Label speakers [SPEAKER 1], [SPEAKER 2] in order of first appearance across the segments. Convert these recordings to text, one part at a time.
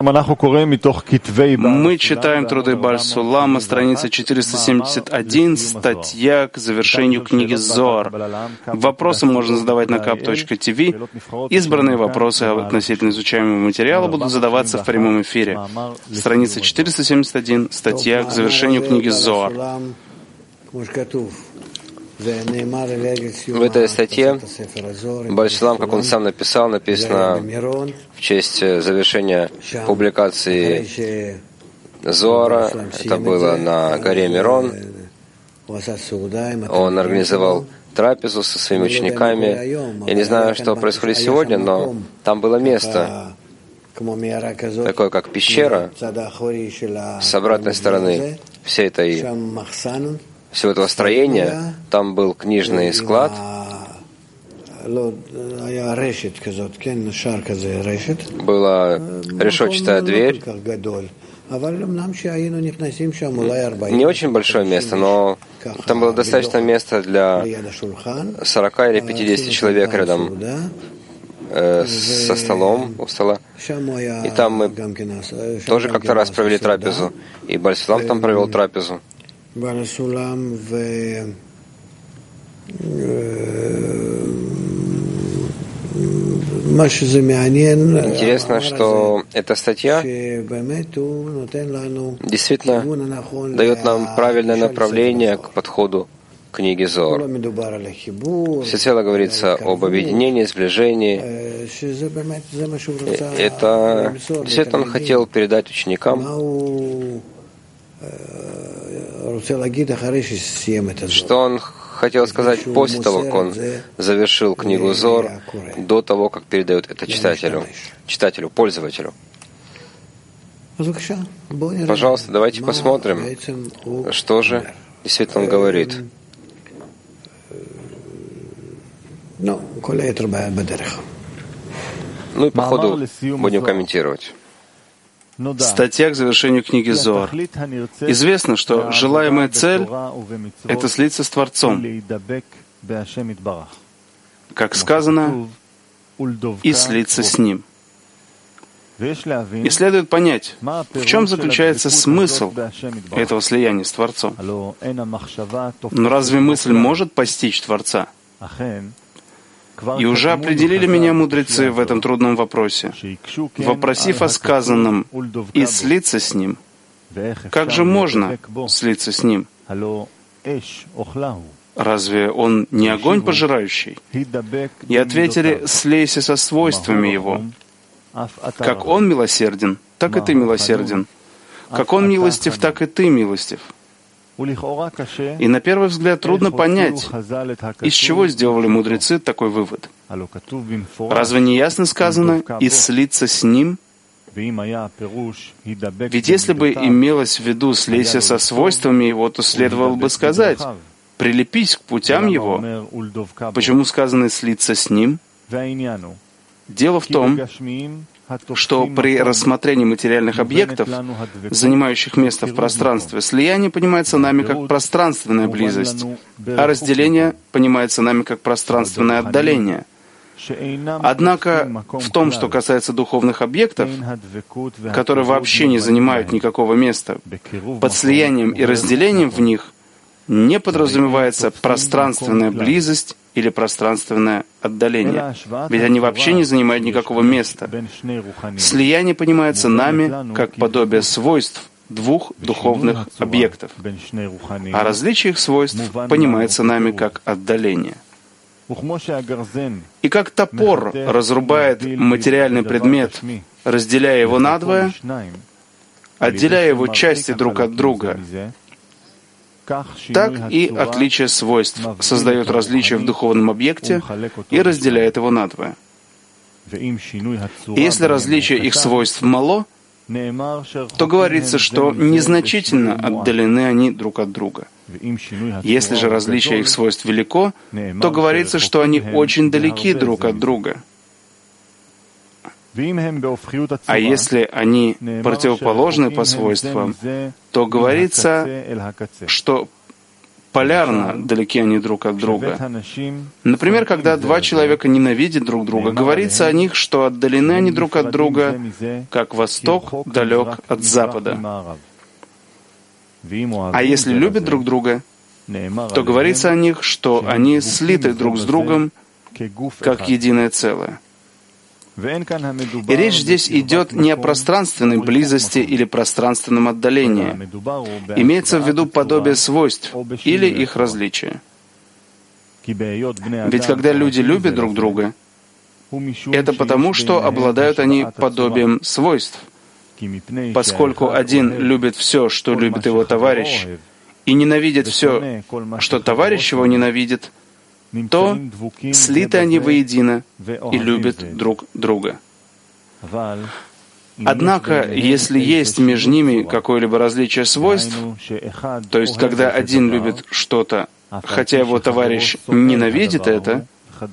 [SPEAKER 1] Мы читаем труды Баль-Сулама, страница 471, статья к завершению книги Зоар. Вопросы можно задавать на kap.tv. Избранные вопросы относительно изучаемого материала будут задаваться в прямом эфире. Страница 471, статья к завершению книги Зоар.
[SPEAKER 2] В этой статье Баль-Сулам, как он сам написал, написано в честь завершения публикации Зоара. Это было на горе Мирон. Он организовал трапезу со своими учениками. Я не знаю, что происходит сегодня, но там было место, такое как пещера, с обратной стороны всего этого строения. Там был книжный склад. Была решетчатая дверь. Не очень большое место, но там было достаточно места для 40 или 50 человек рядом со столом, у стола. И там мы тоже как-то раз провели трапезу. И Баль-Сулам там провел трапезу. Интересно, что эта статья действительно дает нам правильное направление к подходу к книге Зоар. Всецело говорится об объединении, сближении. Это действительно он хотел передать ученикам, что он хотел сказать после того, как он завершил книгу Зоар, до того, как передает это читателю, пользователю. Пожалуйста, давайте посмотрим, что же действительно он говорит. Ну и по ходу будем комментировать.
[SPEAKER 1] Статья к завершению книги Зоар. Известно, что желаемая цель — это слиться с Творцом. Как сказано, и слиться с Ним. И следует понять, в чем заключается смысл этого слияния с Творцом. Но разве мысль может постичь Творца? И уже определили меня мудрецы в этом трудном вопросе, вопросив о сказанном «и слиться с Ним». Как же можно слиться с Ним? Разве Он не огонь пожирающий? И ответили: «Слейся со свойствами Его». Как Он милосерден, так и ты милосерден. Как Он милостив, так и ты милостив. И на первый взгляд трудно понять, из чего сделали мудрецы такой вывод. Разве не ясно сказано «и слиться с Ним»? Ведь если бы имелось в виду «слейся со свойствами Его», то следовало бы сказать «прилепись к путям Его». Почему сказано «слиться с Ним»? Дело в том, что при рассмотрении материальных объектов, занимающих место в пространстве, слияние понимается нами как пространственная близость, а разделение понимается нами как пространственное отдаление. Однако в том, что касается духовных объектов, которые вообще не занимают никакого места, под слиянием и разделением в них не подразумевается пространственная близость или пространственное отдаление, ведь они вообще не занимают никакого места. Слияние понимается нами как подобие свойств двух духовных объектов, а различие их свойств понимается нами как отдаление. И как топор разрубает материальный предмет, разделяя его надвое, отделяя его части друг от друга, так и отличие свойств создает различие в духовном объекте и разделяет его надвое. И если различие их свойств мало, то говорится, что незначительно отдалены они друг от друга. Если же различие их свойств велико, то говорится, что они очень далеки друг от друга. А если они противоположны по свойствам, то говорится, что полярно далеки они друг от друга. Например, когда два человека ненавидят друг друга, говорится о них, что отдалены они друг от друга, как восток далек от запада. А если любят друг друга, то говорится о них, что они слиты друг с другом, как единое целое. И речь здесь идет не о пространственной близости или пространственном отдалении. Имеется в виду подобие свойств или их различия. Ведь когда люди любят друг друга, это потому, что обладают они подобием свойств. Поскольку один любит все, что любит его товарищ, и ненавидит все, что товарищ его ненавидит, то слиты они воедино и любят друг друга. Однако, если есть между ними какое-либо различие свойств, то есть когда один любит что-то, хотя его товарищ ненавидит это,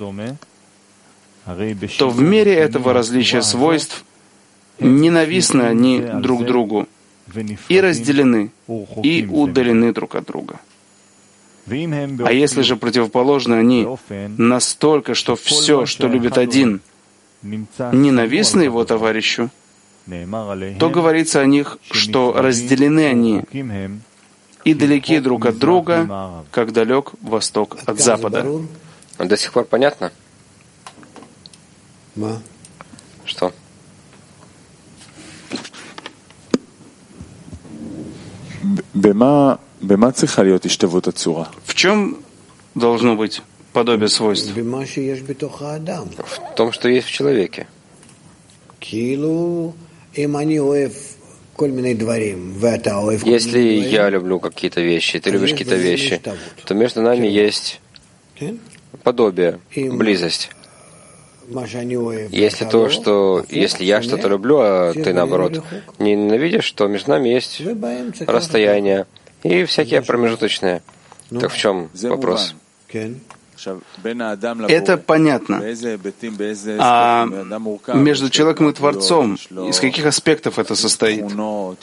[SPEAKER 1] то в мере этого различия свойств ненавистны они друг другу и разделены, и удалены друг от друга. А если же противоположны они настолько, что все, что любит один, ненавистно его товарищу, то говорится о них, что разделены они и далеки друг от друга, как далек восток от запада.
[SPEAKER 2] До сих пор понятно? Что?
[SPEAKER 1] В чем должно быть подобие свойств?
[SPEAKER 2] В том, что есть в человеке. Если я люблю какие-то вещи, ты любишь какие-то вещи, то между нами есть подобие, близость. Если я что-то люблю, а ты наоборот ненавидишь, то между нами есть расстояние и всякие промежуточные. Так в чем вопрос?
[SPEAKER 1] Это понятно. А между человеком и Творцом, из каких аспектов это состоит? У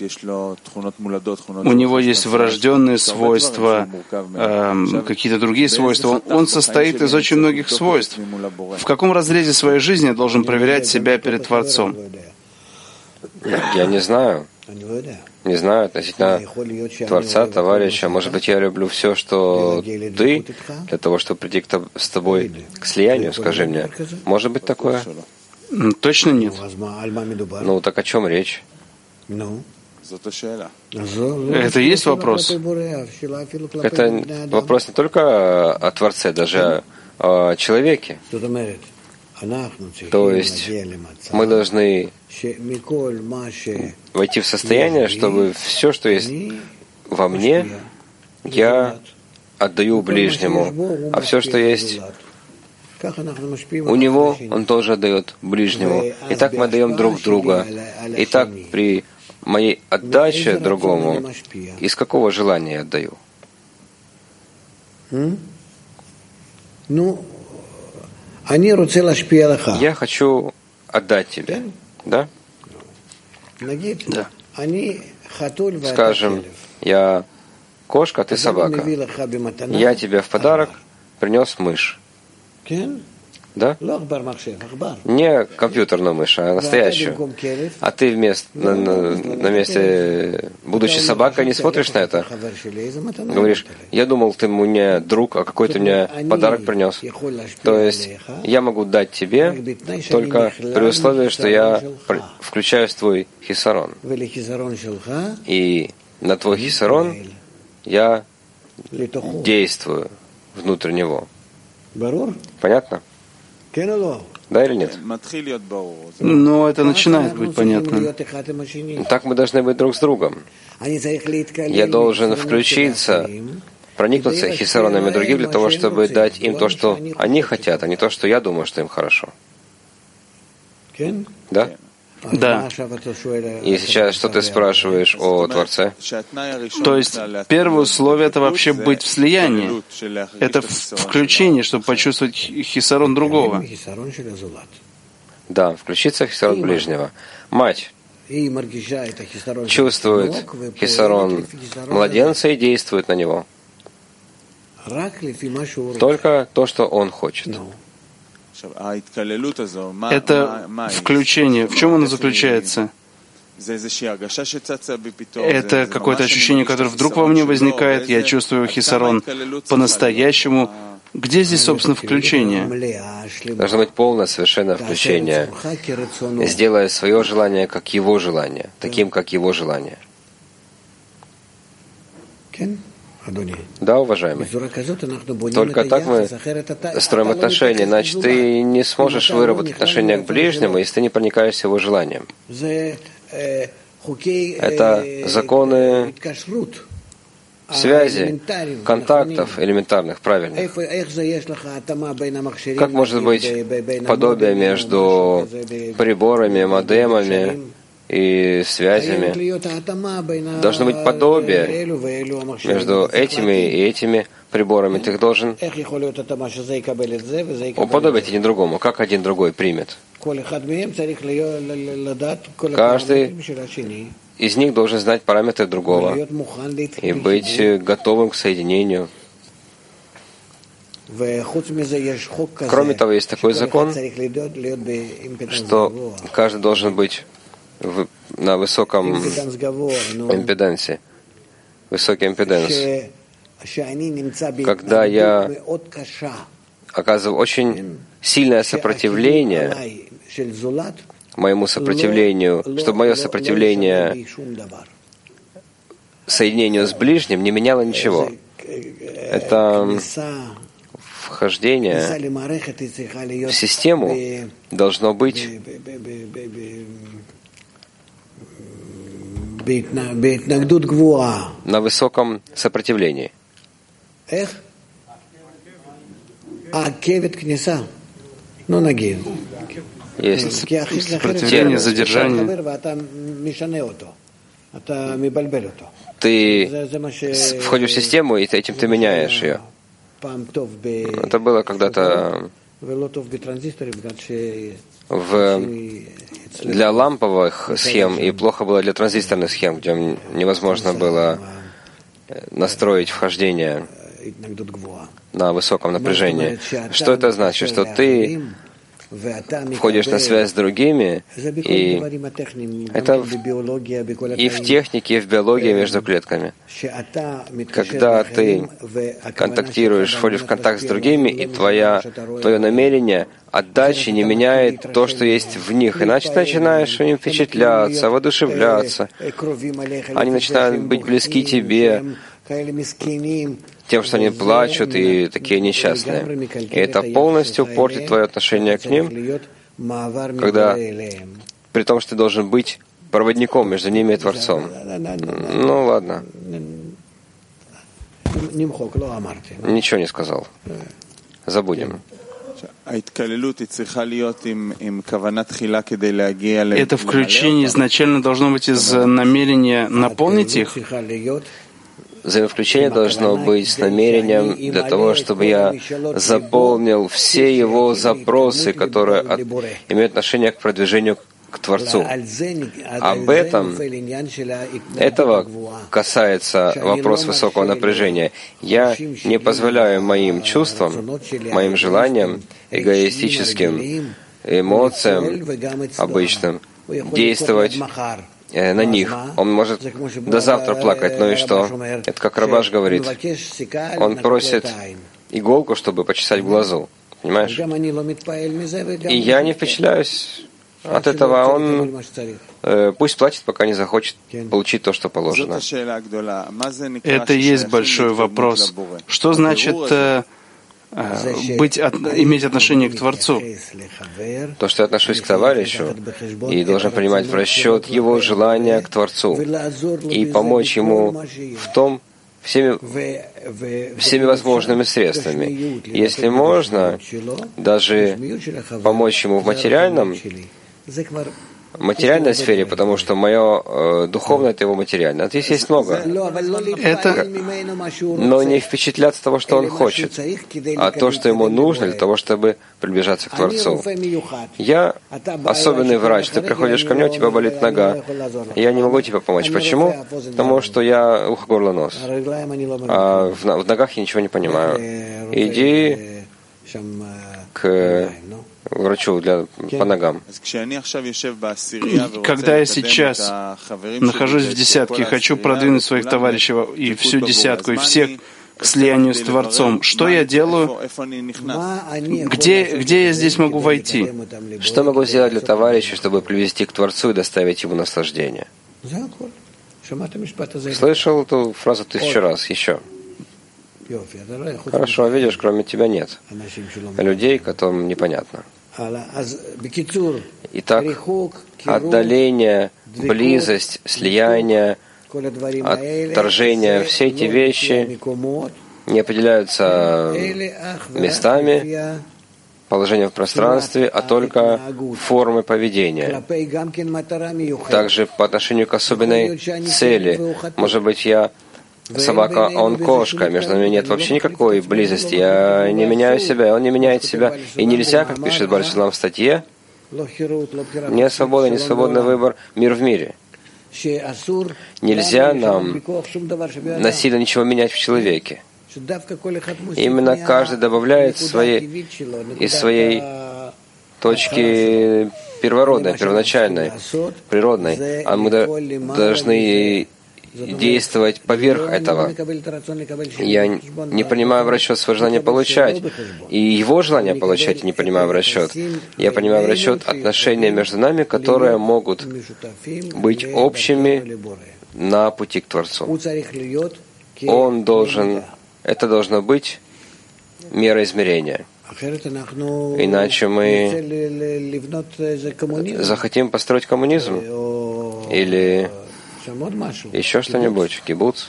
[SPEAKER 1] него есть врожденные свойства, какие-то другие свойства. Он состоит из очень многих свойств. В каком разрезе своей жизни я должен проверять себя перед Творцом?
[SPEAKER 2] Я не знаю. Не знаю относительно Творца, товарища. Может быть, я люблю все, что ты, для того, чтобы прийти с тобой к слиянию, скажи мне. Может быть такое?
[SPEAKER 1] Точно нет.
[SPEAKER 2] Ну, так о чем речь?
[SPEAKER 1] Это и есть вопрос.
[SPEAKER 2] Это вопрос не только о Творце, даже о человеке. То есть мы должны войти в состояние, чтобы все, что есть во мне, я отдаю ближнему, а все, что есть у него, он тоже отдает ближнему. И так мы отдаем друг друга. И так при моей отдаче другому, из какого желания я отдаю? Я хочу отдать тебе, да?
[SPEAKER 1] Да.
[SPEAKER 2] Скажем, я кошка, ты собака. Я тебе в подарок принес мышь. Да? Не компьютерную мышь, а настоящую. А ты на месте, будучи собакой, не смотришь на это? Говоришь, я думал, ты мне друг, а какой ты мне подарок принес. То есть я могу дать тебе только при условии, что я включаюсь в твой хисарон. И на твой хисарон я действую внутрь него. Понятно? Да или нет?
[SPEAKER 1] Но это начинает быть понятно.
[SPEAKER 2] Так мы должны быть друг с другом. Я должен включиться, проникнуться хисаронами других для того, чтобы дать им то, что они хотят, а не то, что я думаю, что им хорошо. Да?
[SPEAKER 1] Да.
[SPEAKER 2] И сейчас что ты спрашиваешь о Творце?
[SPEAKER 1] То есть первое условие — это вообще быть в слиянии. Это включение, чтобы почувствовать хисарон другого.
[SPEAKER 2] Да, включиться в хисарон ближнего. Мать чувствует хисарон младенца и действует на него. Только то, что он хочет.
[SPEAKER 1] Это включение. В чем оно заключается? Это какое-то ощущение, которое вдруг во мне возникает, я чувствую хисарон по-настоящему. Где здесь, собственно, включение?
[SPEAKER 2] Должно быть полное, совершенное включение, сделая свое желание как его желание, таким, как его желание. Да, уважаемый. Только так мы строим отношения, иначе ты не сможешь выработать отношения к ближнему, если ты не проникаешься его желанием. Это законы связи, контактов элементарных, правильных. Как может быть подобие между приборами, модемами и связями? Должно быть подобие между этими и этими приборами. Ты их должен уподобить один другому. Как один другой примет? Каждый из них должен знать параметры другого и быть готовым к соединению. Кроме того, есть такой закон, что каждый должен быть на высоком импедансе. Высокий импеданс. Когда я оказываю очень сильное сопротивление моему сопротивлению, чтобы мое сопротивление соединению с ближним не меняло ничего. Это вхождение в систему должно быть на высоком сопротивлении. Есть
[SPEAKER 1] сопротивление, задержание.
[SPEAKER 2] Ты входишь в систему, и этим ты меняешь ее. Это было когда-то для ламповых схем, и плохо было для транзисторных схем, где невозможно было настроить вхождение на высоком напряжении. Что это значит? Что ты входишь на связь с другими, и это и в технике, и в биологии между клетками. Когда ты контактируешь, входишь в контакт с другими, и твое намерение отдачи не меняет то, что есть в них. Иначе ты начинаешь им впечатляться, воодушевляться. Они начинают быть близки тебе, тем, что они плачут и такие несчастные. И это полностью портит твое отношение к ним, когда, при том, что ты должен быть проводником между ними и Творцом. Ну ладно. Ничего не сказал. Забудем.
[SPEAKER 1] Это включение изначально должно быть из намерения наполнить их?
[SPEAKER 2] Взаимовключение должно быть с намерением для того, чтобы я заполнил все его запросы, которые имеют отношение к продвижению к Творцу. Этого касается вопрос высокого напряжения. Я не позволяю моим чувствам, моим желаниям, эгоистическим эмоциям обычным действовать на них. Он может до завтра плакать, ну и что? Это как Рабаш говорит. Он просит иголку, чтобы почесать в глазу. Понимаешь? И я не впечатляюсь от этого. Он пусть платит, пока не захочет получить то, что положено.
[SPEAKER 1] Это и есть большой вопрос. Что значит иметь отношение к Творцу?
[SPEAKER 2] То, что я отношусь к товарищу и должен принимать в расчет его желания к Творцу и помочь ему в том всеми возможными средствами. Если можно, даже помочь ему в материальном, материальной сфере, потому что мое духовное — это его материальное. Здесь есть много. Но не впечатляться того, что он хочет, а то, что ему нужно для того, чтобы приближаться к Творцу. Я особенный врач. Ты приходишь ко мне, у тебя болит нога. Я не могу тебе помочь. Почему? Потому что я ухо, горло, нос. А в ногах я ничего не понимаю. Иди к врачу по ногам.
[SPEAKER 1] Когда я сейчас нахожусь в десятке и хочу продвинуть своих товарищей и всю десятку, и всех к слиянию с Творцом, что я делаю? Где я здесь могу войти?
[SPEAKER 2] Что могу сделать для товарища, чтобы привести к Творцу и доставить ему наслаждение? Слышал эту фразу 1000 раз. Еще. Хорошо, видишь, кроме тебя нет людей, которым непонятно. Итак, отдаление, близость, слияние, отторжение, все эти вещи не определяются местами, положением в пространстве, а только формой поведения. Также по отношению к особенной цели. Может быть, я собака, а он кошка. Между нами нет вообще никакой близости. Я не меняю себя, он не меняет себя. И нельзя, как пишет Бар-Силам в статье, не свобода, не свободный выбор, мир в мире. Нельзя нам насильно ничего менять в человеке. Именно каждый добавляет из своей точки первородной, первоначальной, природной. А мы должны действовать поверх этого. Я не принимаю в расчет свое желание получать, и его желание получать не принимаю в расчет. Я принимаю в расчет отношения между нами, которые могут быть общими на пути к Творцу. Это должно быть мера измерения. Иначе мы захотим построить коммунизм или еще что-нибудь, кибуц,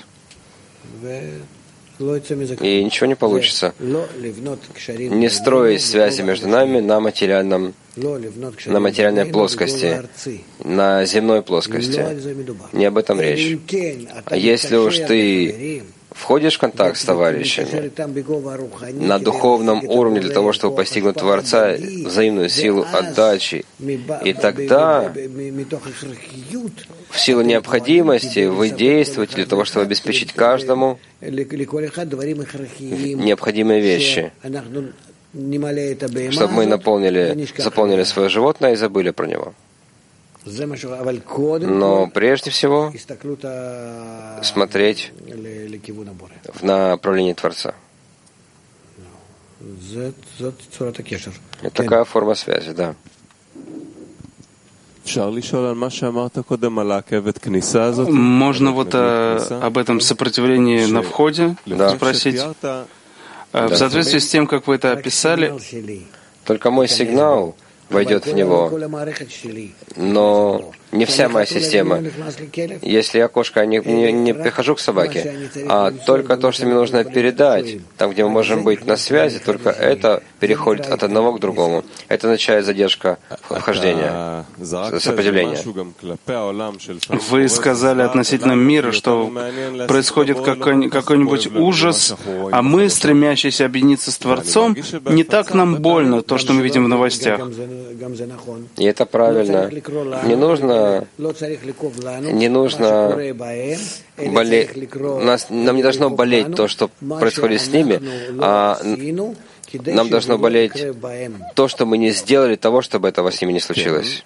[SPEAKER 2] и ничего не получится. Не строить связи между нами на материальной плоскости, на земной плоскости. Не об этом речь. А если уж ты входишь в контакт с товарищами на духовном уровне для того, чтобы постигнуть Творца, взаимную силу отдачи, и тогда в силу необходимости вы действуете для того, чтобы обеспечить каждому необходимые вещи, чтобы мы заполнили свое животное и забыли про него. Но прежде всего смотреть в направлении Творца. Это такая форма связи, да.
[SPEAKER 1] Можно вот об этом сопротивлении на входе спросить. В соответствии с тем, как вы это описали,
[SPEAKER 2] только мой сигнал войдет в него, но не вся моя система. Если я кошка, я не прихожу к собаке, а только то, что мне нужно передать, там, где мы можем быть на связи, только это переходит от одного к другому. Это означает задержка вхождения, сопротивления.
[SPEAKER 1] Вы сказали относительно мира, что происходит какой-нибудь ужас, а мы, стремящиеся объединиться с Творцом, не так нам больно, то, что мы видим в новостях.
[SPEAKER 2] И это правильно. Не нужно болеть. Нам не должно болеть то, что происходит с ними, а нам должно болеть то, что мы не сделали того, чтобы этого с ними не случилось.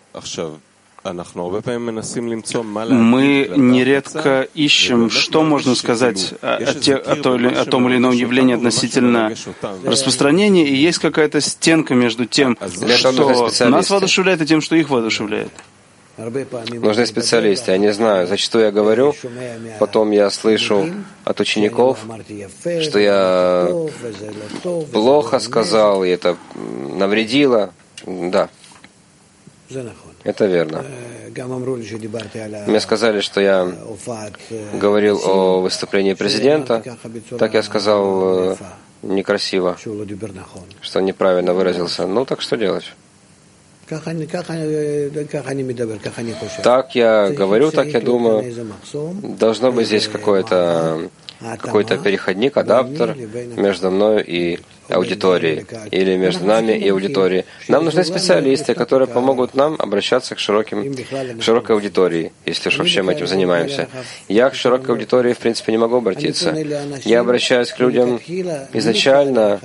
[SPEAKER 1] Мы нередко ищем, что можно сказать о том или ином явлении относительно распространения, и есть какая-то стенка между тем, что нас воодушевляет, и тем, что их воодушевляет.
[SPEAKER 2] Нужны специалисты. Я не знаю. Зачастую я говорю, потом я слышу от учеников, что я плохо сказал, и это навредило. Да, это верно. Мне сказали, что я говорил о выступлении президента. Так я сказал некрасиво, что неправильно выразился. Ну, так что делать? Так я говорю, так я думаю. Должно быть здесь какой-то переходник, адаптер между мной и аудиторией, или между нами и аудиторией. Нам нужны специалисты, которые помогут нам обращаться к широкой аудитории, если уж вообще мы этим занимаемся. Я к широкой аудитории, в принципе, не могу обратиться. Я обращаюсь к людям изначально,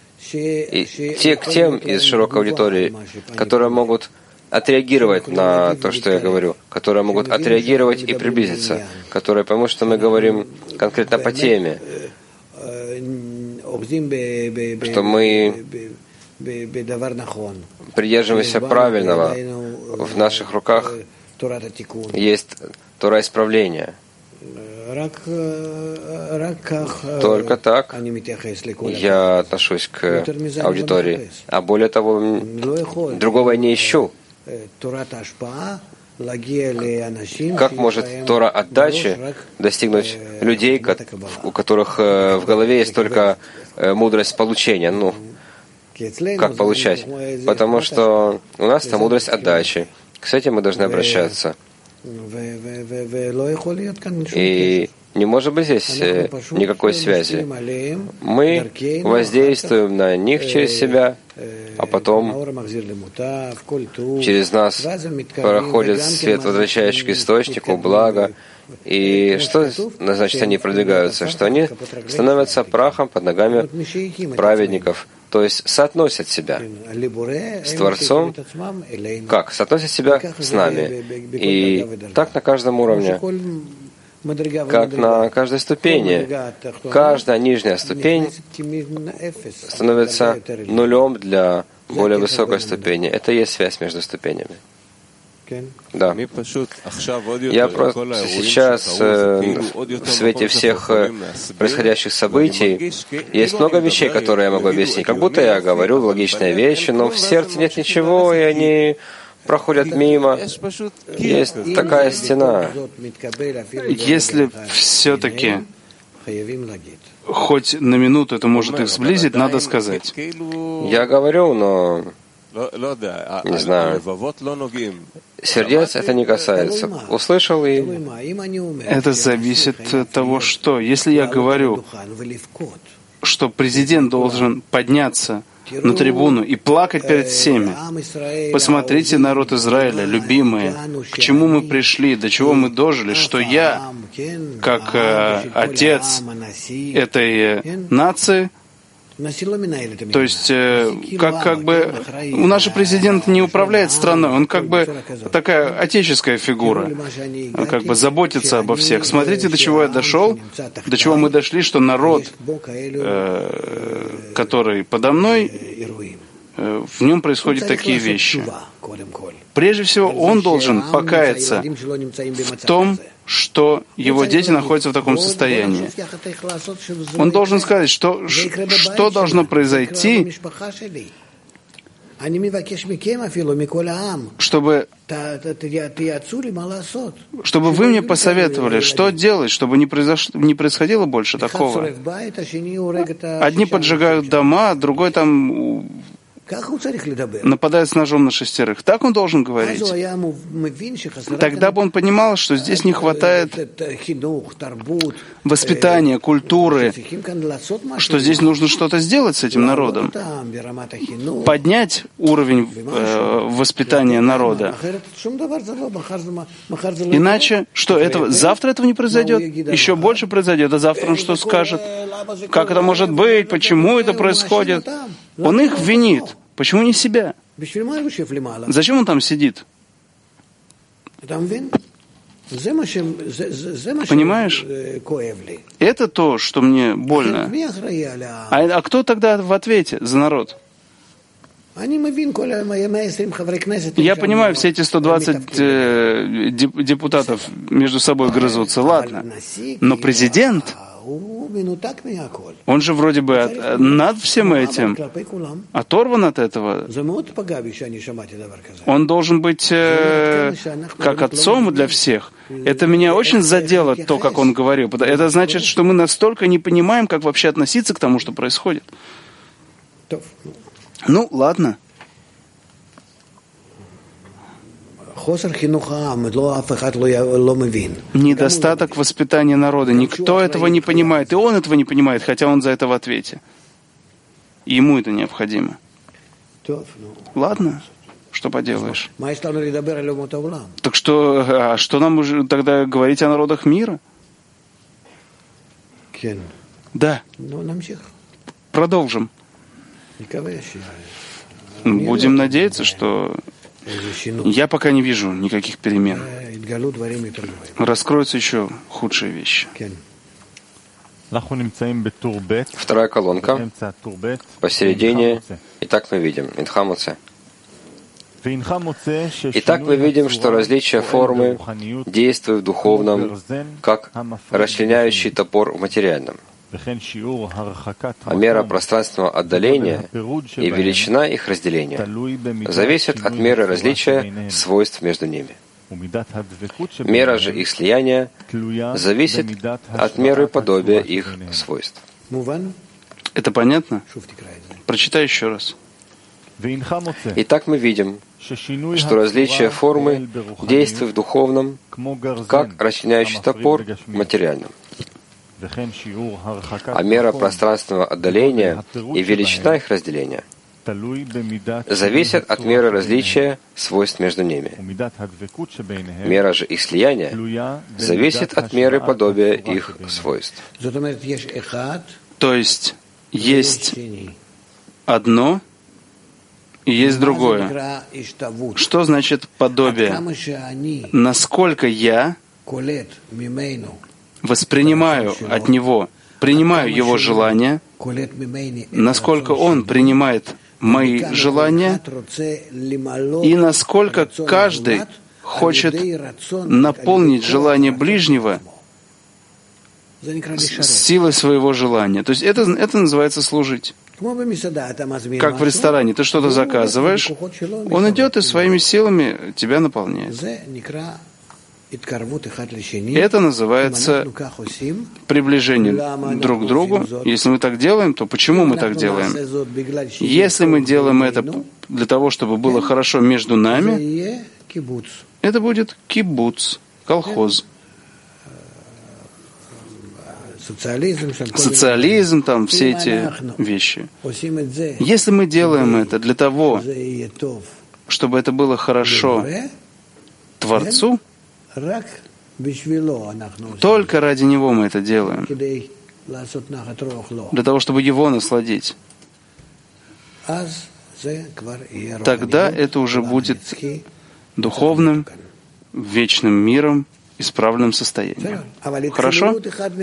[SPEAKER 2] к тем из широкой аудитории, которые могут отреагировать на то, что я говорю, которые могут отреагировать и приблизиться, которые поймут, что мы говорим конкретно по теме, что мы придерживаемся правильного. В наших руках есть Тора исправления. Только так я отношусь к аудитории. А более того, другого я не ищу. Как может Тора отдачи достигнуть людей, у которых в голове есть только мудрость получения? Как получать? Потому что у нас это мудрость отдачи. С этим мы должны обращаться. И не может быть здесь никакой связи. Мы воздействуем на них через себя, а потом через нас проходит свет, возвращающий к источнику, благо. И что значит они продвигаются? Что они становятся прахом под ногами праведников, то есть соотносят себя с Творцом. Как? Соотносят себя с нами. И так на каждом уровне, как на каждой ступени. Каждая нижняя ступень становится нулем для более высокой ступени. Это и есть связь между ступенями. Да. Я просто сейчас, в свете всех происходящих событий, есть много вещей, которые я могу объяснить. Как будто я говорю логичные вещи, но в сердце нет ничего, и они проходят мимо. Есть такая стена.
[SPEAKER 1] Если все-таки хоть на минуту это может их сблизить, надо сказать.
[SPEAKER 2] Я говорю, но не знаю. Сердец это не касается. Услышал и...
[SPEAKER 1] Это зависит от того, что. Если я говорю, что президент должен подняться на трибуну и плакать перед всеми. Посмотрите, народ Израиля, любимые, к чему мы пришли, до чего мы дожили, что я, как отец этой нации, то есть, как бы, наш президент не управляет страной, он как бы такая отеческая фигура, он как бы заботится обо всех. Смотрите, до чего я дошел, до чего мы дошли, что народ, который подо мной, в нем происходят такие вещи. Прежде всего, он должен покаяться в том, что его дети находятся в таком состоянии. Он должен сказать, что должно произойти, чтобы вы мне посоветовали, что делать, чтобы не происходило больше такого. Одни поджигают дома, другой там нападает с ножом на 6. Так он должен говорить. Тогда бы он понимал, что здесь не хватает воспитания, культуры, что здесь нужно что-то сделать с этим народом, поднять уровень воспитания народа. Иначе, что завтра этого не произойдет? Еще больше произойдет, а завтра он что скажет? Как это может быть? Почему это происходит? Он их винит. Почему не себя? Зачем он там сидит? Понимаешь? Это то, что мне больно. А кто тогда в ответе за народ? Я понимаю, все эти 120 депутатов между собой грызутся, ладно. Но президент, он же вроде бы над всем этим оторван от этого. Он должен быть как отцом для всех. Это меня очень задело, то, как он говорил. Это значит, что мы настолько не понимаем, как вообще относиться к тому, что происходит. Ну, ладно. Недостаток воспитания народа. Никто этого не понимает, и он этого не понимает, хотя он за это в ответе. И ему это необходимо. Ладно, что поделаешь. Так что нам уже тогда говорить о народах мира? Да. Продолжим. Будем надеяться, что я пока не вижу никаких перемен. Раскроются еще худшие вещи.
[SPEAKER 2] Вторая колонка, посередине. Итак, мы видим Инхамуце. Итак, мы видим, что различие формы действует в духовном, как расчленяющий топор в материальном. А мера пространственного отдаления и величина их разделения зависят от меры различия свойств между ними. Мера же их слияния зависит от меры подобия их свойств.
[SPEAKER 1] Это понятно? Прочитай еще раз.
[SPEAKER 2] Итак, мы видим, что различие формы действует в духовном, как расчленяющий топор в материальном. А мера пространственного отдаления и величина их разделения зависят от меры различия свойств между ними. Мера же их слияния зависит от меры подобия их свойств.
[SPEAKER 1] То есть одно и есть другое. Что значит подобие? Насколько я воспринимаю от него, принимаю его желания, насколько он принимает мои желания, и насколько каждый хочет наполнить желание ближнего силой своего желания. То есть это называется служить. Как в ресторане. Ты что-то заказываешь, он идет и своими силами тебя наполняет. Это называется приближение друг к другу. Если мы так делаем, то почему мы так делаем? Если мы делаем это для того, чтобы было хорошо между нами, это будет кибуц, колхоз. Социализм, там все эти вещи. Если мы делаем это для того, чтобы это было хорошо Творцу, только ради Него мы это делаем, для того, чтобы Его насладить, тогда это уже будет духовным, вечным миром, исправленном состоянии. Хорошо?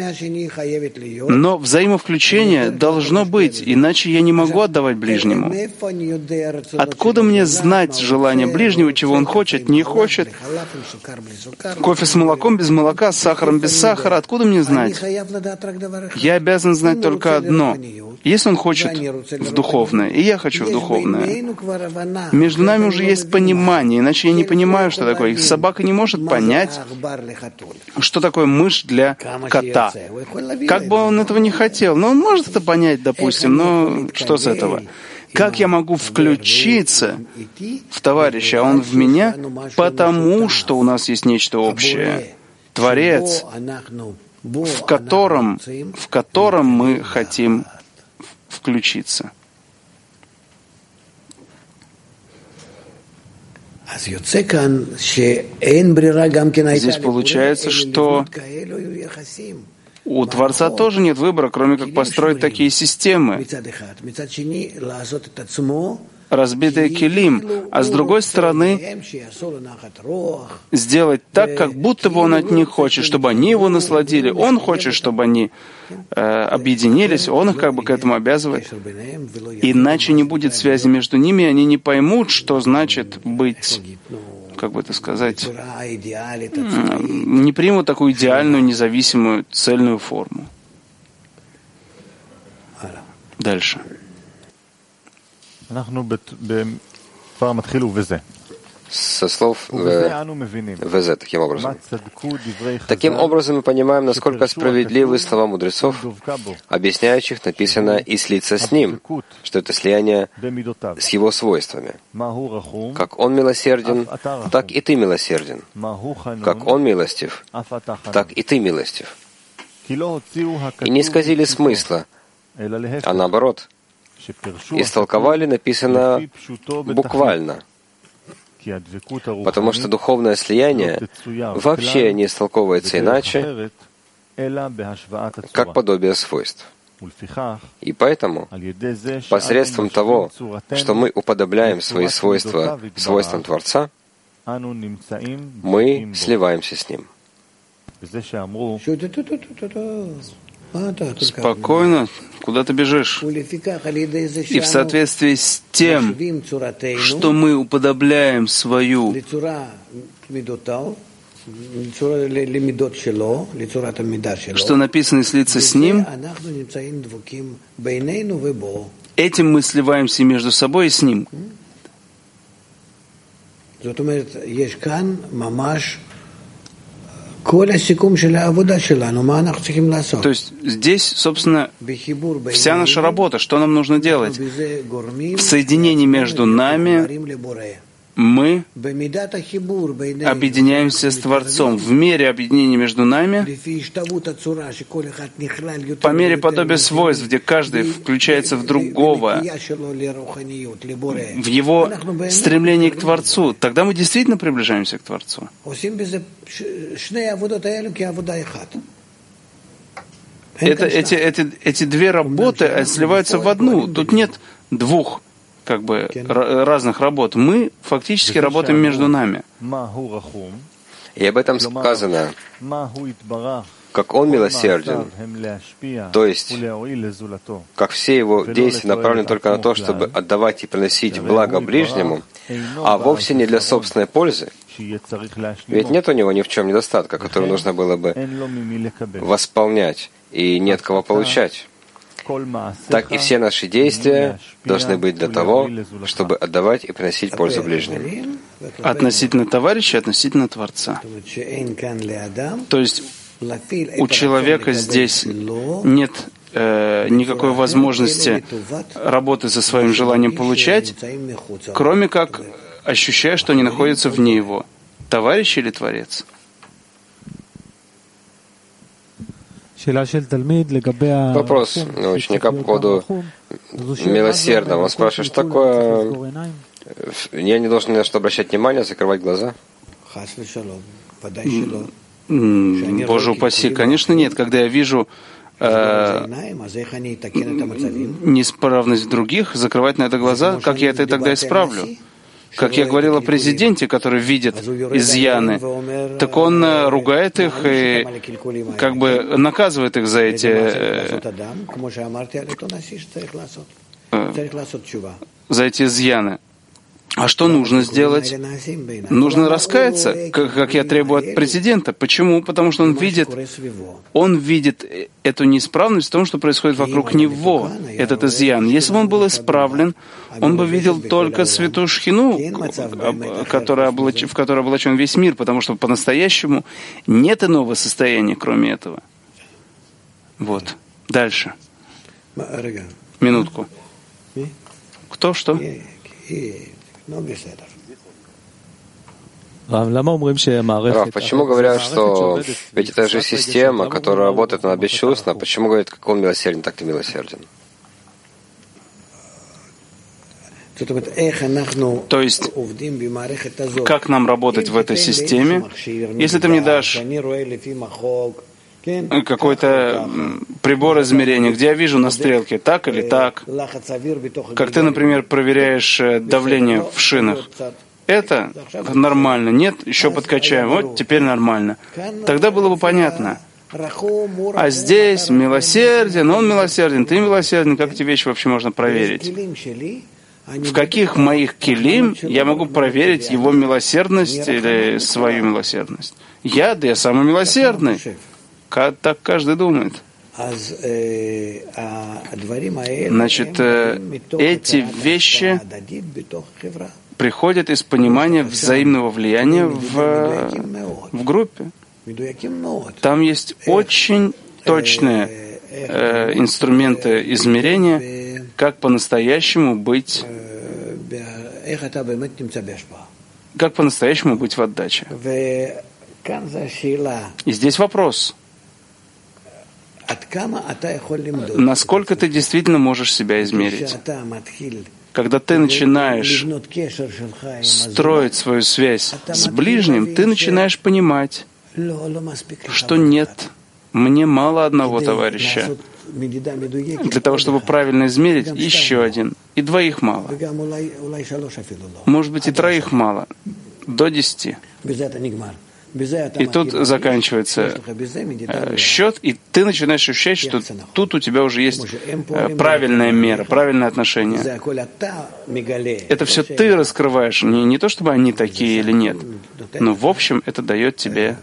[SPEAKER 1] Но взаимовключение должно быть, иначе я не могу отдавать ближнему. Откуда мне знать желание ближнего, чего он хочет, не хочет? Кофе с молоком, без молока, с сахаром, без сахара. Откуда мне знать? Я обязан знать только одно. Если он хочет в духовное, и я хочу в духовное, между нами уже есть понимание, иначе я не понимаю, что такое. Собака не может понять, что такое мышь для кота. Как бы он этого не хотел, но он может это понять, допустим, но что с этого? Как я могу включиться в товарища, а он в меня, потому что у нас есть нечто общее. Творец, в котором мы хотим включиться. Здесь получается, что у Творца тоже нет выбора, кроме как построить такие системы, разбитые келим, а с другой стороны сделать так, как будто бы он от них хочет, чтобы они его насладили. Он хочет, чтобы они объединились, он их как бы к этому обязывает. Иначе не будет связи между ними, и они не поймут, что значит быть, как бы это сказать, не примут такую идеальную, независимую, цельную форму. Дальше.
[SPEAKER 2] со слов ВЗ, таким образом. Таким образом мы понимаем, насколько справедливы слова мудрецов, объясняющих написано «и слиться с ним», что это слияние с его свойствами. Как он милосерден, так и ты милосерден. Как он милостив, так и ты милостив. И не исказили смысла, а наоборот, истолковали написано буквально, потому что духовное слияние вообще не истолковывается иначе, как подобие свойств. И поэтому, посредством того, что мы уподобляем свои свойства свойствам Творца, мы сливаемся с Ним.
[SPEAKER 1] Спокойно, куда ты бежишь? И в соответствии с тем, что мы уподобляем свою что написано «слиться с ним», этим мы сливаемся между собой и с ним. То есть здесь, собственно, вся наша работа. Что нам нужно делать? В соединении между нами мы объединяемся с Творцом. В мере объединения между нами, по мере подобия свойств, где каждый включается в другого, в его стремлении к Творцу, тогда мы действительно приближаемся к Творцу. Эти две работы сливаются в одну. Тут нет двух разных работ. Мы фактически работаем между нами.
[SPEAKER 2] И об этом сказано, как он милосерден, то есть, как все его действия направлены только на то, чтобы отдавать и приносить благо ближнему, а вовсе не для собственной пользы. Ведь нет у него ни в чем недостатка, который нужно было бы восполнять, и нет кого получать. Так и все наши действия должны быть для того, чтобы отдавать и приносить пользу ближнему.
[SPEAKER 1] Относительно товарища, относительно Творца. То есть у человека здесь нет никакой возможности работать со своим желанием получать, кроме как ощущая, что они находятся вне его. Товарищ или Творец?
[SPEAKER 2] Вопрос у ученика по поводу милосердного. Он спрашивает, что такое... Я не должен ни на что обращать внимание, закрывать глаза?
[SPEAKER 1] Боже упаси, конечно нет. Когда я вижу неисправность в других, закрывать на это глаза, как я это тогда исправлю? Как я говорил о президенте, который видит изъяны, так он ругает их и как бы наказывает их за эти изъяны. А что нужно сделать? Нужно раскаяться, как я требую от президента. Почему? Потому что он видит эту неисправность в том, что происходит вокруг него, этот изъян. Если бы он был исправлен, он бы видел только святую шхину, в которой облачен весь мир, потому что по-настоящему нет иного состояния, кроме этого. Вот. Дальше. Минутку. Кто? Что?
[SPEAKER 2] Рав, почему говорят, что ведь это же система, которая работает, она бесчувственна, почему говорят, как он милосерден, так ты милосерден?
[SPEAKER 1] То есть, как нам работать в этой системе? Если ты мне дашь какой-то прибор измерения, где я вижу на стрелке так или так, как ты, например, проверяешь давление в шинах, это нормально, нет, еще подкачаем, вот теперь нормально. Тогда было бы понятно. А здесь милосерден, он милосерден, ты милосерден, как эти вещи вообще можно проверить? В каких моих килим я могу проверить его милосердность или свою милосердность? Да я самый милосердный. Так каждый думает. Значит, эти вещи приходит из понимания взаимного влияния в группе. Там есть очень точные инструменты измерения, как по-настоящему быть в отдаче. И здесь вопрос. Насколько ты действительно можешь себя измерить? Когда ты начинаешь строить свою связь с ближним, ты начинаешь понимать, что нет, мне мало одного товарища. Для того, чтобы правильно измерить, еще один. И двоих мало. Может быть, и троих мало. До 10. И тут заканчивается счет, и ты начинаешь ощущать, что тут у тебя уже есть правильная мера, правильное отношение. Это все ты раскрываешь, не то чтобы они такие или нет, но в общем это дает тебе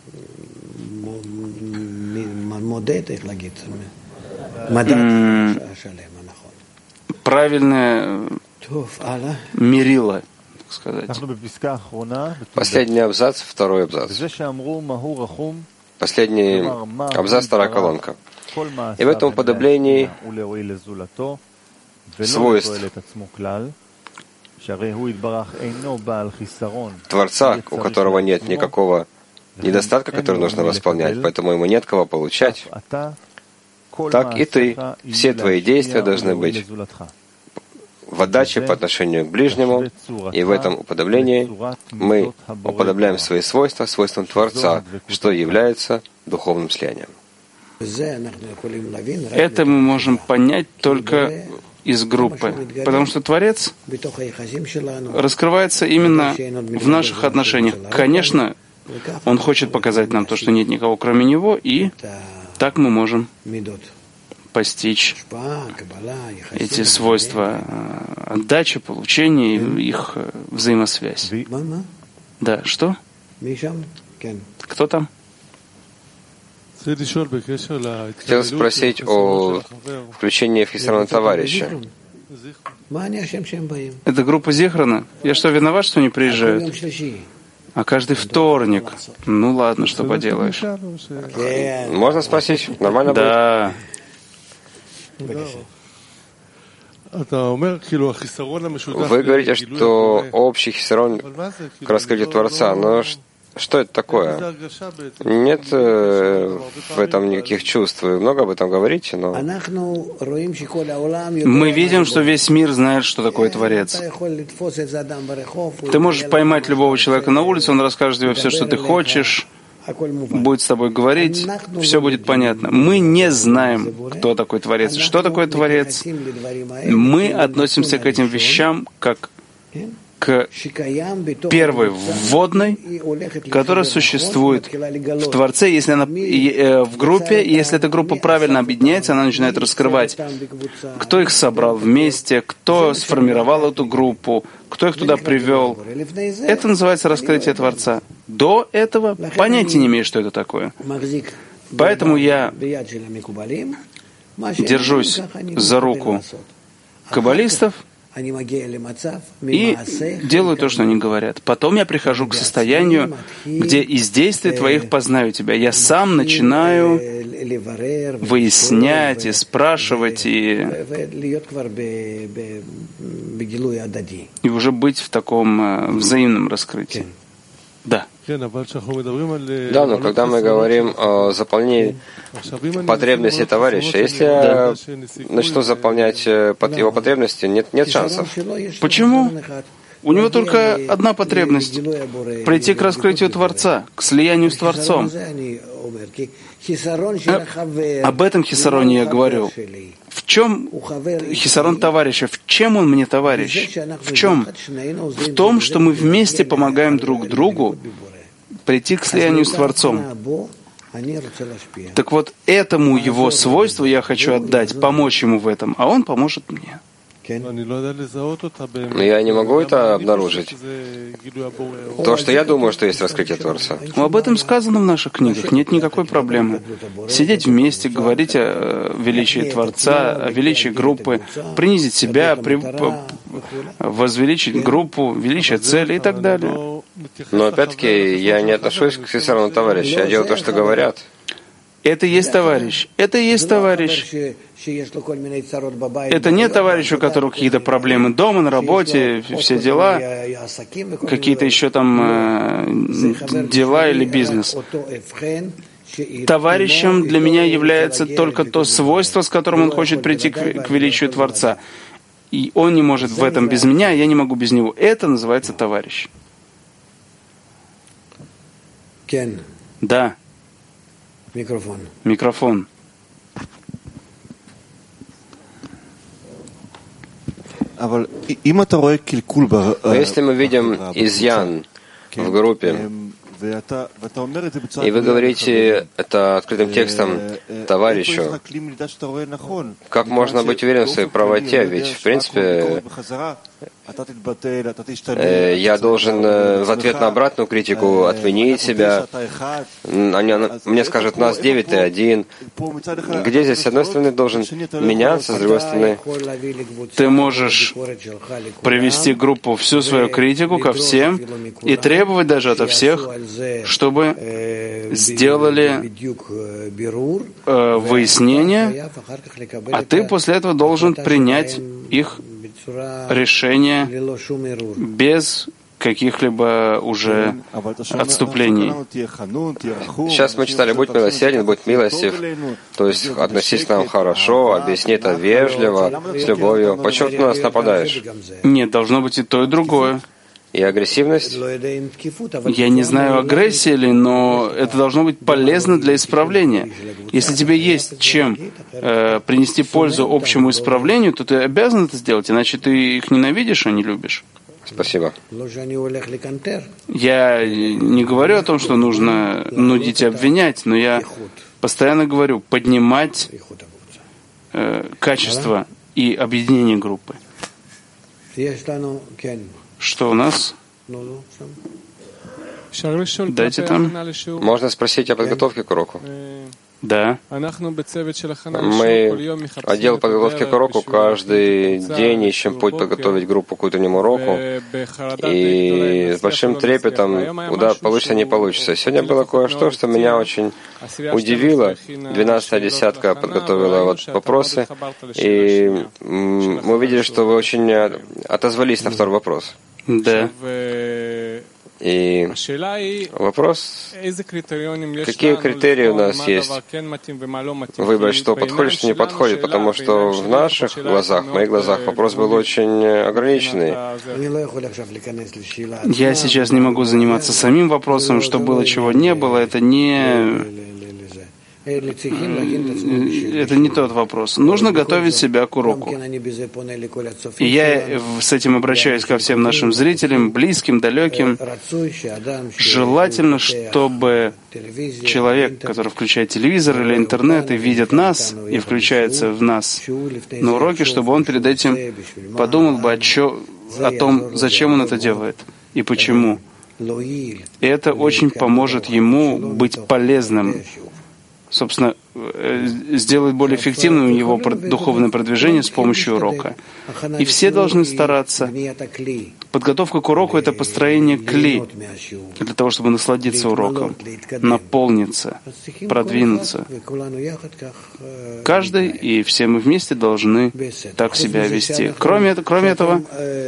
[SPEAKER 1] правильное мерило, так сказать.
[SPEAKER 2] Последний абзац, второй абзац. Последний абзац, вторая колонка. И в этом уподоблении свойств Творца, у которого нет никакого недостатка, который нужно восполнять, поэтому ему нет кого получать, так и ты, все твои действия должны быть в отдаче по отношению к ближнему, и в этом уподоблении мы уподобляем свои свойства свойствам Творца, что является духовным слиянием.
[SPEAKER 1] Это мы можем понять только из группы, потому что Творец раскрывается именно в наших отношениях. Конечно, Он хочет показать нам то, что нет никого кроме Него, и так мы можем постичь эти свойства отдачи, получения и их взаимосвязь. Да, что? Кто там?
[SPEAKER 2] Хотел спросить о включении в хисарон товарища.
[SPEAKER 1] Это группа Зихрона? Я что, виноват, что они приезжают? А каждый вторник. Ну ладно, что поделаешь.
[SPEAKER 2] Можно спросить? Нормально будет?
[SPEAKER 1] Да.
[SPEAKER 2] Вы говорите, что общий хисарон к раскрытию Творца, но что это такое? Нет в этом никаких чувств. Вы много об этом говорите, но...
[SPEAKER 1] Мы видим, что весь мир знает, что такое Творец. Ты можешь поймать любого человека на улице, он расскажет тебе все, что ты хочешь, будет с тобой говорить, все будет понятно. Мы не знаем, кто такой Творец, что такое Творец. Мы относимся к этим вещам как к первой вводной, которая существует в Творце, если она в группе, и если эта группа правильно объединяется, она начинает раскрывать, кто их собрал вместе, кто сформировал эту группу, кто их туда привел. Это называется раскрытие Творца. До этого понятия не имею, что это такое. Поэтому я держусь за руку каббалистов и делаю то, что они говорят. Потом я прихожу к состоянию, где из действий твоих познаю тебя. Я сам начинаю выяснять и спрашивать, и уже быть в таком взаимном раскрытии. Да.
[SPEAKER 2] Да, но когда мы говорим о заполнении потребностей товарища, если я начну заполнять его потребности, нет шансов.
[SPEAKER 1] Почему? У него только одна потребность — прийти к раскрытию Творца, к слиянию с Творцом. Об этом хисароне я говорю. В чем хисарон товарища? В чем он мне товарищ? В чем? В том, что мы вместе помогаем друг другу прийти к слиянию с Творцом. Так вот, этому его свойству я хочу отдать, помочь ему в этом, а он поможет мне.
[SPEAKER 2] Но я не могу это обнаружить. То, что я думаю, что есть раскрытие Творца.
[SPEAKER 1] Об этом сказано в наших книгах. Нет никакой проблемы. Сидеть вместе, говорить о величии Творца, о величии группы, принизить себя, возвеличить группу, величие цели и так далее.
[SPEAKER 2] Но опять-таки я не отношусь к всесоюзному товарищу. Я делаю то, что говорят.
[SPEAKER 1] Это и есть товарищ. Это и есть товарищ. Это не товарищ, у которого какие-то проблемы дома, на работе, все дела, какие-то еще там дела или бизнес. Товарищем для меня является только то свойство, с которым он хочет прийти к величию Творца. И он не может в этом без меня, я не могу без него. Это называется товарищ. Да. Микрофон.
[SPEAKER 2] Но если мы видим изъян в группе, и вы говорите это открытым текстом товарищу, как можно быть уверенным в своей правоте? Ведь, в принципе, я должен в ответ на обратную критику отменить себя. Мне скажут, нас 9, ты 1. Где здесь, с одной стороны, должен меняться, с другой стороны...
[SPEAKER 1] Ты можешь привести группу всю свою критику ко всем и требовать даже от всех, чтобы сделали выяснение, а ты после этого должен принять их решение без каких-либо уже отступлений.
[SPEAKER 2] Сейчас мы читали «Будь милосерден, будь милостив», то есть относись к нам хорошо, объясни это вежливо, с любовью. Почему ты на нас нападаешь?
[SPEAKER 1] Нет, должно быть и то, и другое.
[SPEAKER 2] И агрессивность?
[SPEAKER 1] Я не знаю, агрессия ли, но это должно быть полезно для исправления. Если тебе есть чем принести пользу общему исправлению, то ты обязан это сделать, иначе ты их ненавидишь, а не любишь.
[SPEAKER 2] Спасибо.
[SPEAKER 1] Я не говорю о том, что нужно нудить и обвинять, но я постоянно говорю поднимать качество и объединение группы. Что у нас? Дайте там.
[SPEAKER 2] Можно спросить о подготовке к уроку?
[SPEAKER 1] Да.
[SPEAKER 2] Мы, отдел подготовки к уроку, каждый день ищем путь подготовить группу к утреннему уроку. И с большим трепетом, куда получится, не получится. Сегодня было кое-что, что меня очень удивило. 12-я десятка подготовила вопросы. И мы увидели, что вы очень отозвались на второй вопрос.
[SPEAKER 1] Да.
[SPEAKER 2] И вопрос, какие критерии у нас есть выбрать, что подходит, что не подходит, потому что в наших глазах, в моих глазах вопрос был очень ограниченный.
[SPEAKER 1] Я сейчас не могу заниматься самим вопросом, что было, чего не было, это не тот вопрос. Нужно готовить себя к уроку. И я с этим обращаюсь ко всем нашим зрителям, близким, далеким. Желательно, чтобы человек, который включает телевизор или интернет и видит нас, и включается в нас на уроке, чтобы он перед этим подумал бы о том, зачем он это делает и почему. И это очень поможет ему быть полезным. Собственно, сделать более эффективным его духовное продвижение с помощью урока. И все должны стараться. Подготовка к уроку — это построение кли, для того, чтобы насладиться уроком, наполниться, продвинуться. Каждый и все мы вместе должны так себя вести. Кроме этого,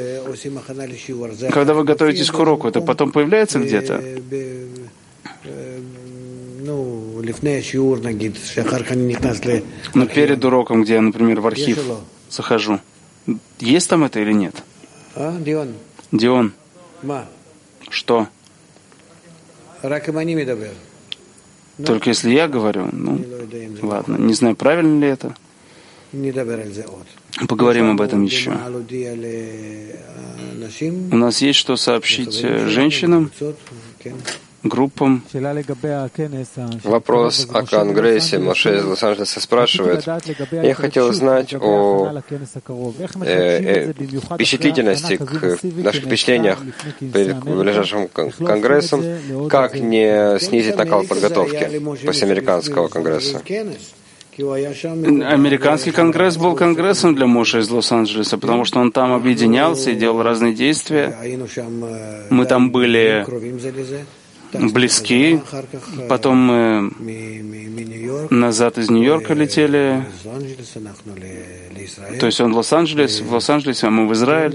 [SPEAKER 1] когда вы готовитесь к уроку, это потом появляется где-то? Но перед уроком, где я, например, в архив захожу, есть там это или нет? Дион. Что? Только если я говорю, ладно, не знаю, правильно ли это. Поговорим об этом еще. У нас есть что сообщить женщинам? группам.
[SPEAKER 2] Вопрос о Конгрессе. Моше из Лос-Анджелеса спрашивает. Я хотел знать о впечатлительности, наших впечатлениях перед ближайшим Конгрессом. Как не снизить накал подготовки после американского Конгресса?
[SPEAKER 1] Американский конгресс был конгрессом для Моше из Лос-Анджелеса, потому что он там объединялся и делал разные действия. Мы там были близки. Потом мы назад из Нью-Йорка летели. То есть он в Лос-Анджелесе, а мы в Израиль.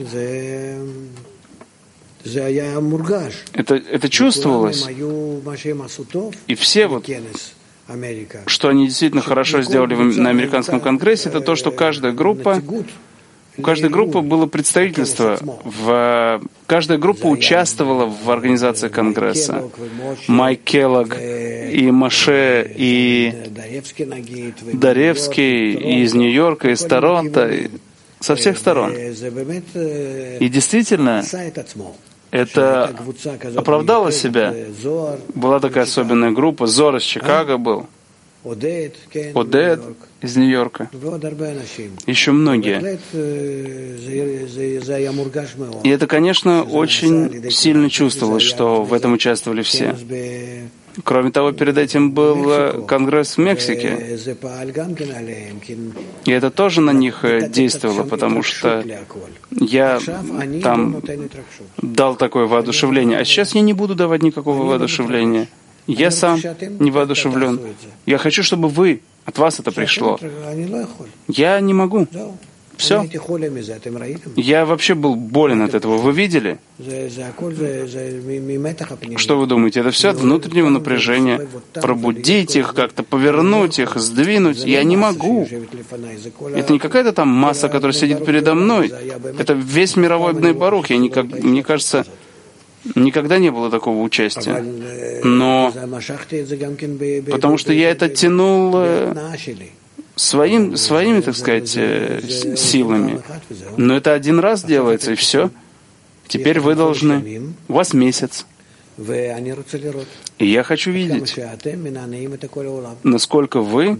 [SPEAKER 1] Это чувствовалось. И все что они действительно хорошо сделали на американском конгрессе, это то, что у каждой группы было представительство, каждая группа участвовала в организации конгресса. Майк Келлог, и Моше, и Даревский, и из Нью-Йорка, из Торонто, со всех сторон. И действительно, это оправдало себя. Была такая особенная группа. Зор из Чикаго был. Одет из Нью-Йорка. Еще многие. И это, конечно, очень сильно чувствовалось, что в этом участвовали все. Кроме того, перед этим был конгресс в Мексике. И это тоже на них действовало, потому что я там дал такое воодушевление. А сейчас я не буду давать никакого воодушевления. Я сам не воодушевлен. Я хочу, чтобы от вас это пришло. Я не могу. Все. Я вообще был болен от этого. Вы видели? Что вы думаете? Это все от внутреннего напряжения. Пробудить их, как-то повернуть их, сдвинуть. Я не могу. Это не какая-то там масса, которая сидит передо мной. Это весь мировой Бней Барух. Мне кажется, никогда не было такого участия. Но потому что я это тянул своими, так сказать, силами. Но это один раз делается, и все. Теперь вы должны. У вас месяц. И я хочу видеть, насколько вы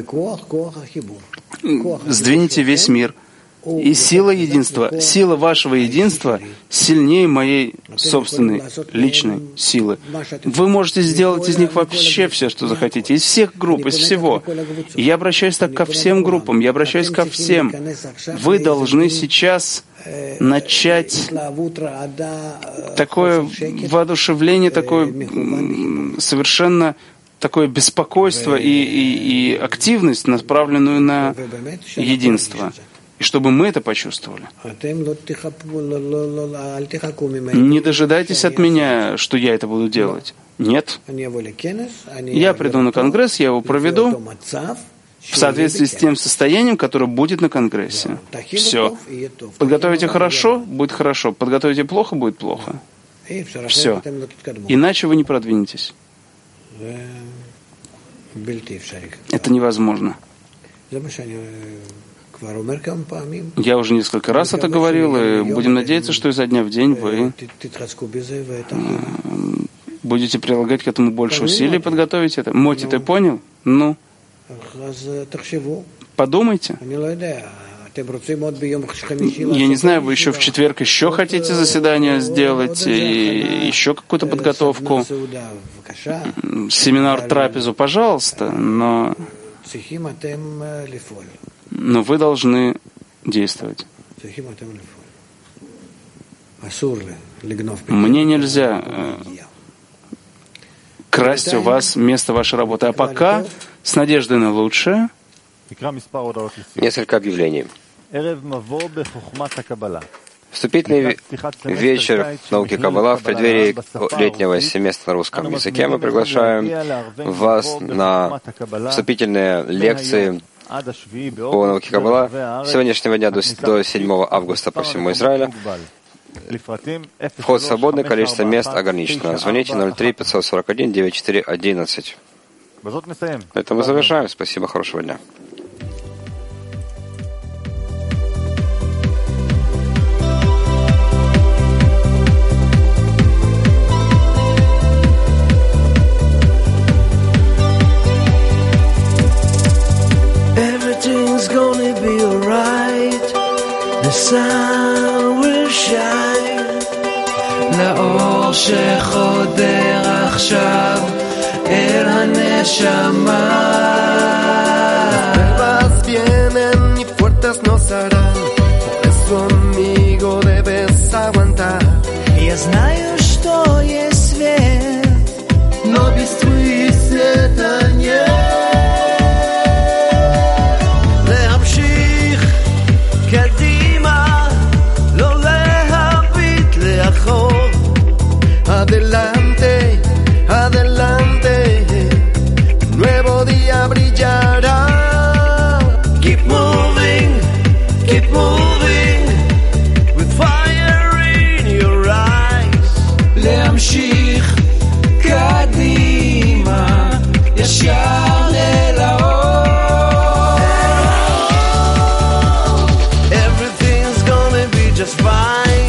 [SPEAKER 1] сдвинете весь мир. И сила единства, сила вашего единства сильнее моей собственной, личной силы. Вы можете сделать из них вообще все, что захотите, из всех групп, из всего. И я обращаюсь так ко всем группам, я обращаюсь ко всем. Вы должны сейчас начать такое воодушевление, такое совершенно такое беспокойство и активность, направленную на единство. И чтобы мы это почувствовали. Не дожидайтесь от меня, что я это буду делать. Нет. Я приду на конгресс, я его проведу в соответствии с тем состоянием, которое будет на конгрессе. Все. Подготовите хорошо, будет хорошо. Подготовите плохо, будет плохо. Все. Иначе вы не продвинетесь. Это невозможно. Я уже несколько раз это говорил, и будем надеяться, что изо дня в день вы будете прилагать к этому больше усилий, подготовить это. Моти, ты понял? Ну, подумайте. Я не знаю, вы еще в четверг еще хотите заседание сделать, и еще какую-то подготовку, семинар, трапезу, пожалуйста, но вы должны действовать. Мне нельзя красть у вас место вашей работы. А пока, с надеждой на лучшее,
[SPEAKER 2] несколько объявлений. Вступительный вечер науки Каббала в преддверии летнего семестра на русском языке. Мы приглашаем вас на вступительные лекции по науке Каббала с сегодняшнего дня до 7 августа по всему Израилю. Вход свободный, количество мест ограничено. Звоните 03-541-9411. На этом мы завершаем. Спасибо, хорошего дня.
[SPEAKER 3] sun will shine לאור שחודר עכשיו אל הנשמה.
[SPEAKER 4] Las pruebas vienen y fuertes nos harán, por eso amigo debes aguantar.
[SPEAKER 3] Я знаю, что есть свет,
[SPEAKER 4] но без тьмы света нет.
[SPEAKER 3] להמשיך קדימה, לא להביט לאחור.
[SPEAKER 4] Adelante, adelante, un nuevo día brillará.
[SPEAKER 3] Keep moving, with fire in your eyes. להמשיך קדימה, ישר אל האור. Everything's gonna be just fine.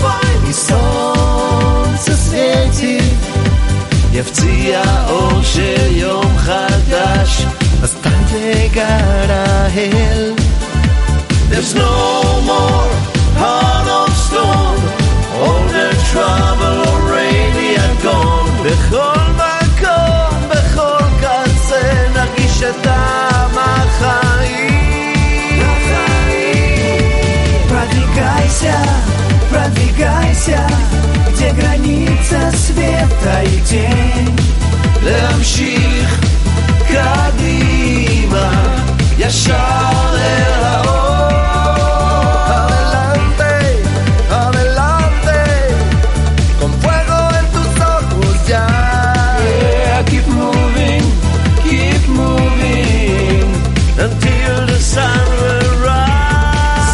[SPEAKER 3] מסונצה סוויטיב יפציע אור של יום חדש.
[SPEAKER 4] Hasta llegar a él.
[SPEAKER 3] There's no more heart of stone, all the trouble already are gone. בכל מקום, בכל קצה, נרגיש את טעם החיים. Продвигайся, где граница света и тень. להמשיך קדימה, ישר אל האור.
[SPEAKER 4] Adelante, adelante, con fuego en tus ojos ya.
[SPEAKER 3] Yeah, keep moving, until the sun will rise.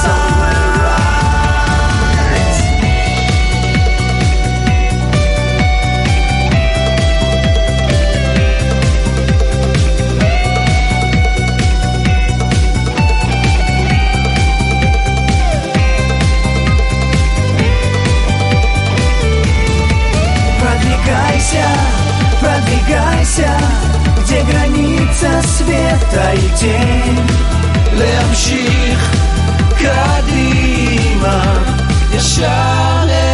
[SPEAKER 3] Продвигайся, где граница света и тень. להמשיך קדימה, ישר